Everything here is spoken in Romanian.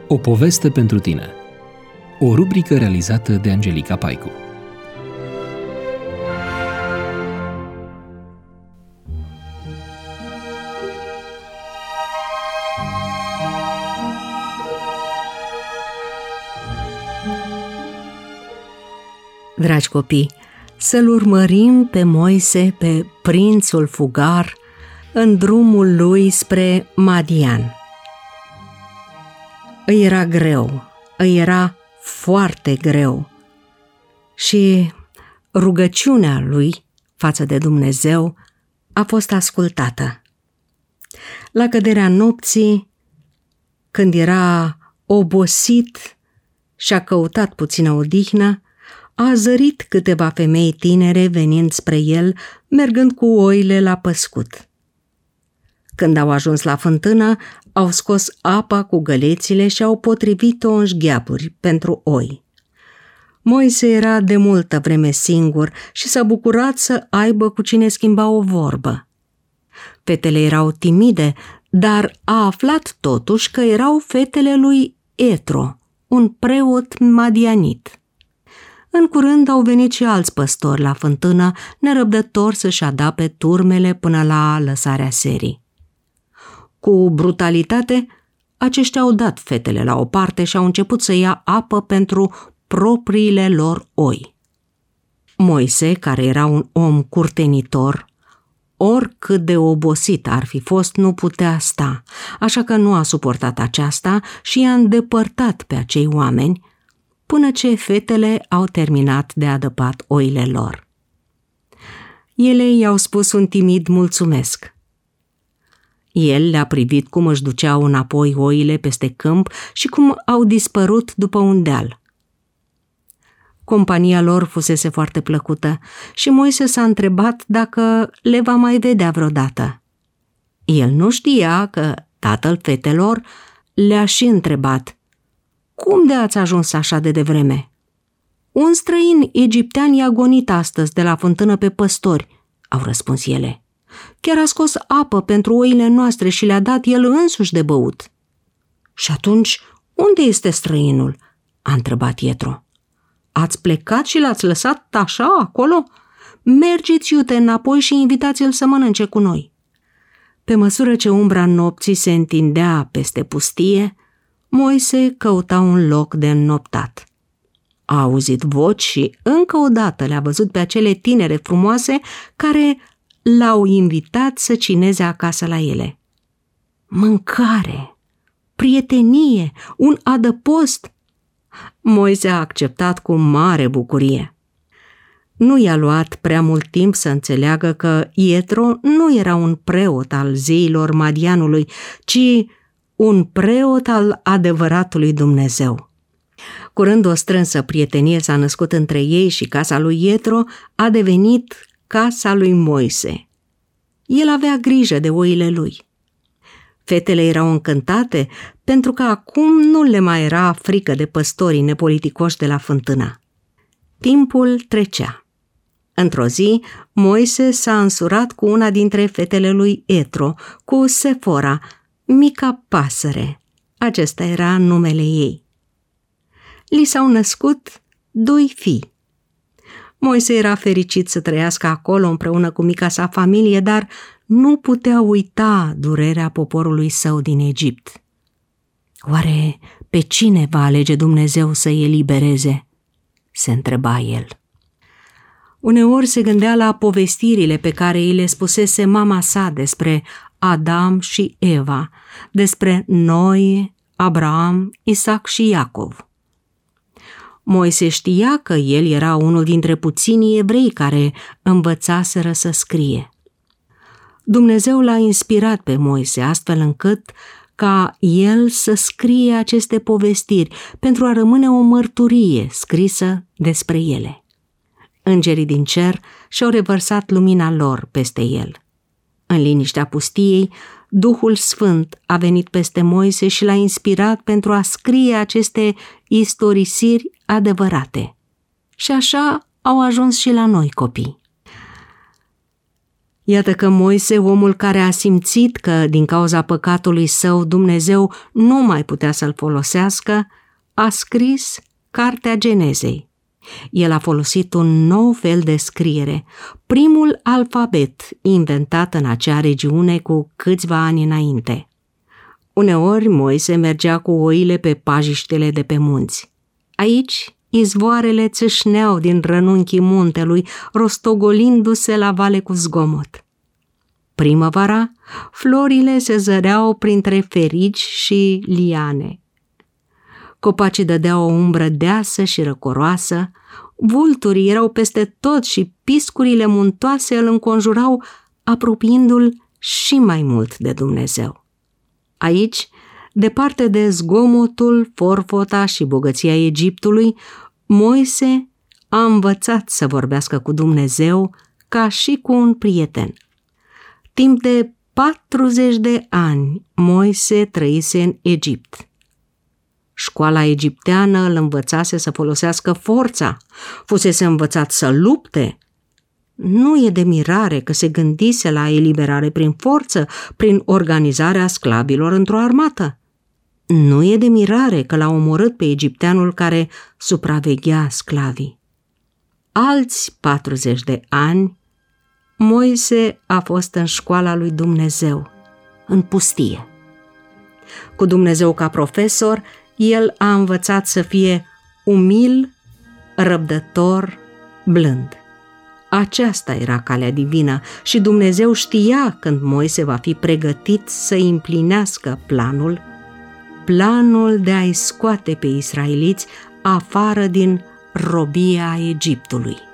O poveste pentru tine. O rubrică realizată de Angelica Paicu. Dragi copii, să-l urmărim pe Moise, pe prințul fugar, în drumul lui spre Madian. Îi era greu, îi era foarte greu și rugăciunea lui față de Dumnezeu a fost ascultată. La căderea nopții, când era obosit și a căutat puțină odihnă, a zărit câteva femei tinere venind spre el, mergând cu oile la păscut. Când au ajuns la fântână, au scos apa cu gălețile și au potrivit-o în șgheaburi pentru oi. Moise era de multă vreme singur și s-a bucurat să aibă cu cine schimba o vorbă. Fetele erau timide, dar a aflat totuși că erau fetele lui Etro, un preot madianit. În curând au venit și alți păstori la fântână, nerăbdători să-și adape turmele până la lăsarea serii. Cu brutalitate, aceștia au dat fetele la o parte și au început să ia apă pentru propriile lor oi. Moise, care era un om curtenitor, oricât de obosit ar fi fost, nu putea sta, așa că nu a suportat aceasta și i-a îndepărtat pe acei oameni, până ce fetele au terminat de adăpat oile lor. Ele i-au spus un timid mulțumesc. El le-a privit cum își duceau înapoi oile peste câmp și cum au dispărut după un deal. Compania lor fusese foarte plăcută și Moise s-a întrebat dacă le va mai vedea vreodată. El nu știa că tatăl fetelor le-a și întrebat: „Cum de ați ajuns așa de devreme?” „Un străin egiptean i-a gonit astăzi de la fântână pe păstori,” au răspuns ele. „Chiar a scos apă pentru oile noastre și le-a dat el însuși de băut.” „Și atunci, unde este străinul?” a întrebat Ietro. „Ați plecat și l-ați lăsat așa acolo? Mergeți iute înapoi și invitați-l să mănânce cu noi.” Pe măsură ce umbra nopții se întindea peste pustie, Moise căuta un loc de înnoptat. A auzit voci și încă o dată le-a văzut pe acele tinere frumoase care l-au invitat să cineze acasă la ele. Mâncare, prietenie, un adăpost. Moise a acceptat cu mare bucurie. Nu i-a luat prea mult timp să înțeleagă că Ietro nu era un preot al zeilor Madianului, ci un preot al adevăratului Dumnezeu. Curând o strânsă prietenie s-a născut între ei și casa lui Ietro a devenit casa lui Moise. El avea grijă de oile lui. Fetele erau încântate pentru că acum nu le mai era frică de păstorii nepoliticoși de la fântână. Timpul trecea. Într-o zi, Moise s-a însurat cu una dintre fetele lui Etro, cu Sefora, mica pasăre. Acesta era numele ei. Li s-au născut 2 fii. Moise era fericit să trăiască acolo împreună cu mica sa familie, dar nu putea uita durerea poporului său din Egipt. Oare pe cine va alege Dumnezeu să-i elibereze? Se întreba el. Uneori se gândea la povestirile pe care îi le spusese mama sa despre Adam și Eva, despre Noe, Abraham, Isaac și Iacov. Moise știa că el era unul dintre puținii evrei care învățaseră să scrie. Dumnezeu l-a inspirat pe Moise astfel încât ca el să scrie aceste povestiri pentru a rămâne o mărturie scrisă despre ele. Îngerii din cer și-au revărsat lumina lor peste el. În liniștea pustiei, Duhul Sfânt a venit peste Moise și l-a inspirat pentru a scrie aceste istorisiri adevărate. Și așa au ajuns și la noi, copii. Iată că Moise, omul care a simțit că din cauza păcatului său Dumnezeu nu mai putea să-l folosească, a scris Cartea Genezei. El a folosit un nou fel de scriere, primul alfabet inventat în acea regiune cu câțiva ani înainte. Uneori Moise mergea cu oile pe pajiștele de pe munți. Aici izvoarele țâșneau din rănunchii muntelui, rostogolindu-se la vale cu zgomot. Primăvara, florile se zăreau printre ferici și liane. Copacii dădeau o umbră deasă și răcoroasă, vulturii erau peste tot și piscurile muntoase îl înconjurau, apropiindu-l și mai mult de Dumnezeu. Aici, departe de zgomotul, forfota și bogăția Egiptului, Moise a învățat să vorbească cu Dumnezeu ca și cu un prieten. Timp de 40 de ani, Moise trăise în Egipt. Școala egipteană îl învățase să folosească forța, fusese învățat să lupte. Nu e de mirare că se gândise la eliberare prin forță, prin organizarea sclavilor într-o armată. Nu e de mirare că l-a omorât pe egipteanul care supraveghea sclavii. Alți 40 de ani, Moise a fost în școala lui Dumnezeu, în pustie. Cu Dumnezeu ca profesor, el a învățat să fie umil, răbdător, blând. Aceasta era calea divină și Dumnezeu știa când Moise va fi pregătit să împlinească planul de a-i scoate pe israeliți afară din robia Egiptului.